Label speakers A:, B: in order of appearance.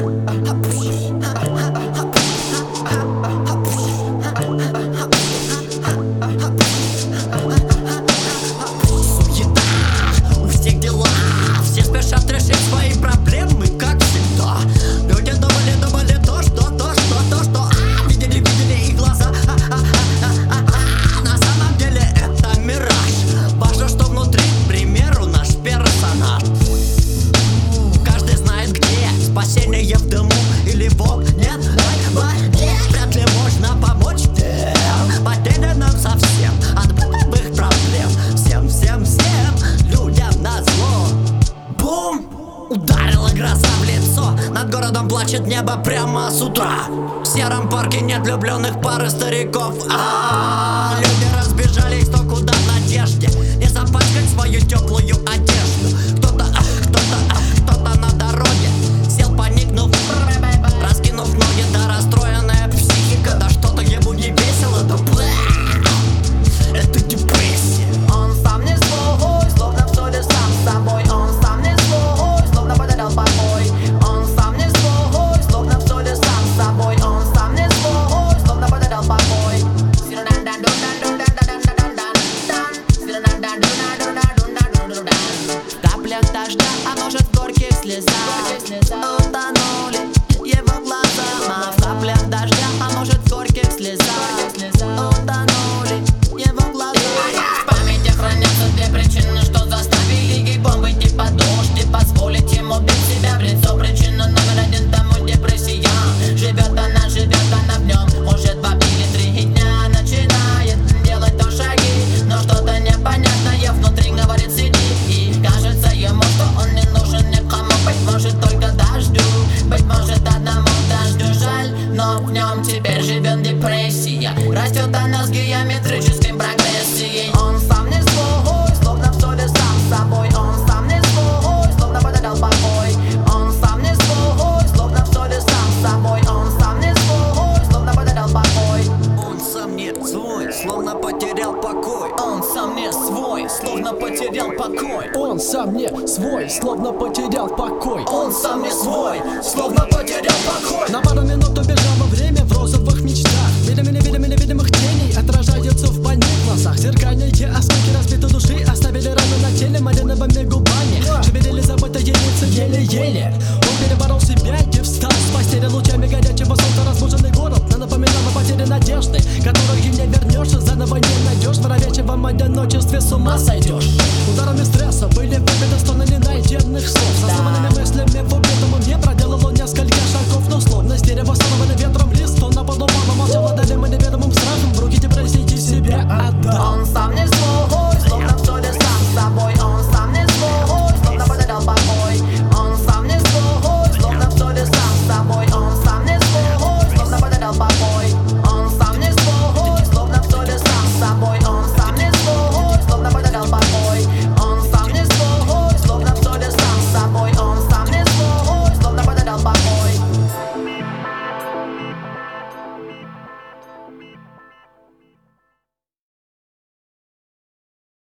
A: У всех дела, все спешат решить свои проблемы, как всегда. Люди думали то, что видели их глаза. На самом деле это мираж. Важно, что внутри, к примеру, наш персонаж. Каждый знает, где спасение в дыму или в огне. Вряд ли можно помочь тем потерянным совсем от бытовых проблем. Всем людям назло. Бум! Ударила гроза в лицо. Над городом плачет небо прямо с утра. В сером парке нет влюбленных пар и стариков. Люди разбежались кто куда в надежде не запачкать свою теплую одежду. Кто-то на дороге сел, поникнув, раскинув ноги, да расстроенная психика. Да что-то ему не весело, да это депрессия.
B: Он сам не свой, словно в ссоре сам с собой. Он сам не свой, словно потерял покой. Он сам не свой, словно в ссоре сам с собой. Он сам не свой, словно потерял покой. В каплях дождя, а может в горьких слезах утонули его глаза. В каплях дождя, а может в горьких слезах утонули его глаза. В памяти хранятся две причины, что заставили его выйти под дождь и позволить ему бить себя в лицо. Причина номер один тому депрессия. Живет она в нем. Может 2 или 3 дня начинает делать то шаги, но что-то непонятное внутри говорит сиди. И кажется ему, что он не нужен никому. Быть может только дождю, быть может одному дождю жаль, но в нем теперь живет депрессия. Растет она с геометрической прогрессией. Он сам не свой, словно в ссоре сам с собой. Он сам не свой, словно потерял покой. Он сам не свой, словно в ссоре сам с собой. Он сам не свой, словно потерял покой.
A: Он сам не свой, словно потерял покой.
B: Он сам не свой, словно потерял покой.
C: Он сам не свой, словно потерял